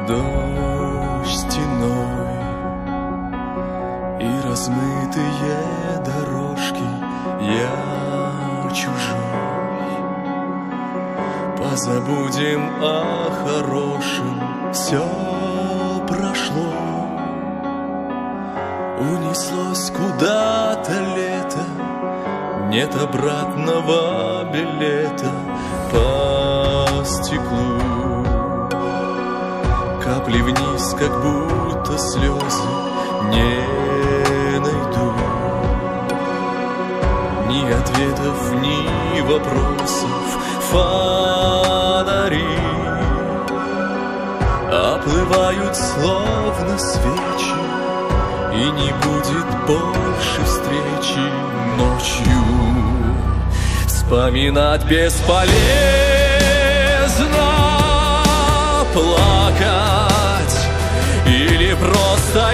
Дождь стеной и размытые дорожки, я чужой. Позабудем о хорошем, все прошло. Унеслось куда-то лето, нет обратного билета по стеклу. Капли вниз, как будто слезы, не найду. Ни ответов, ни вопросов, фонари оплывают словно свечи, и не будет больше встречи ночью. Вспоминать бесполезно, плакать или просто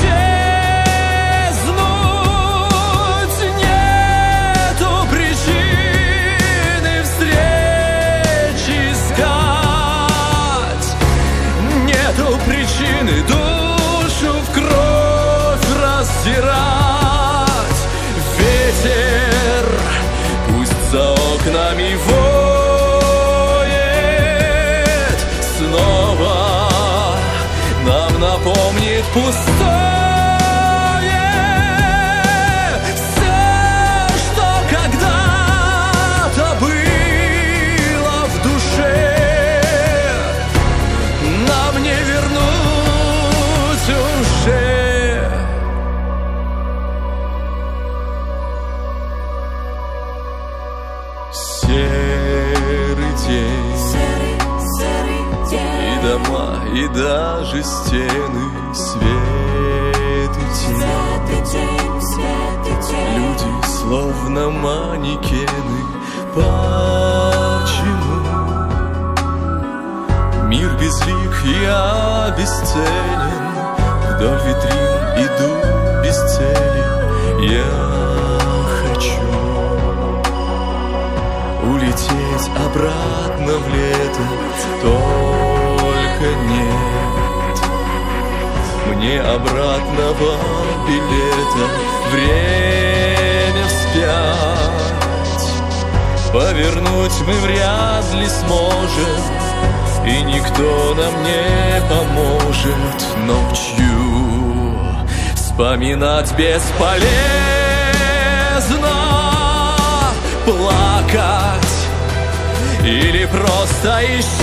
исчезнуть. Нету причины встречи искать, нету причины душу в кровь раздирать. Ветер пусть за окнами воет, снова нам напомнит пустое все, что когда-то было в душе. Нам не вернуть уже. Серый день, и дома, и даже стены, свет и тень. Люди словно манекены. Почему мир безлик и обесценен? Вдоль витрин иду без цели. Я хочу улететь обратно в лето, только нет мне обратного билета. Время вспять повернуть мы вряд ли сможем, и никто нам не поможет. Ночью вспоминать бесполезно, плакать или просто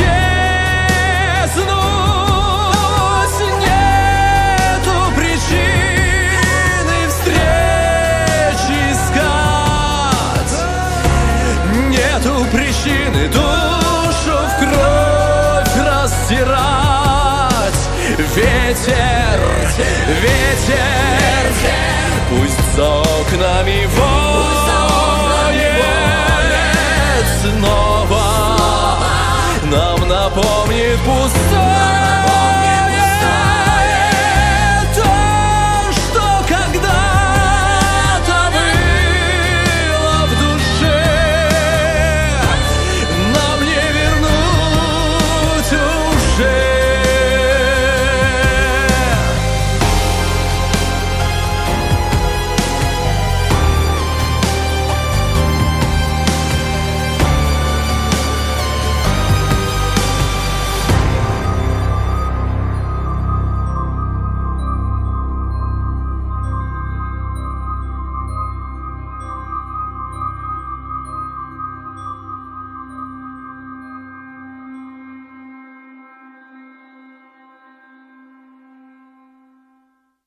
исчезнуть. Нету причины встречи искать, нету причины душу в кровь раздирать. Ветер, ветер, пусть за окнами воет, снова нам напомнит пустое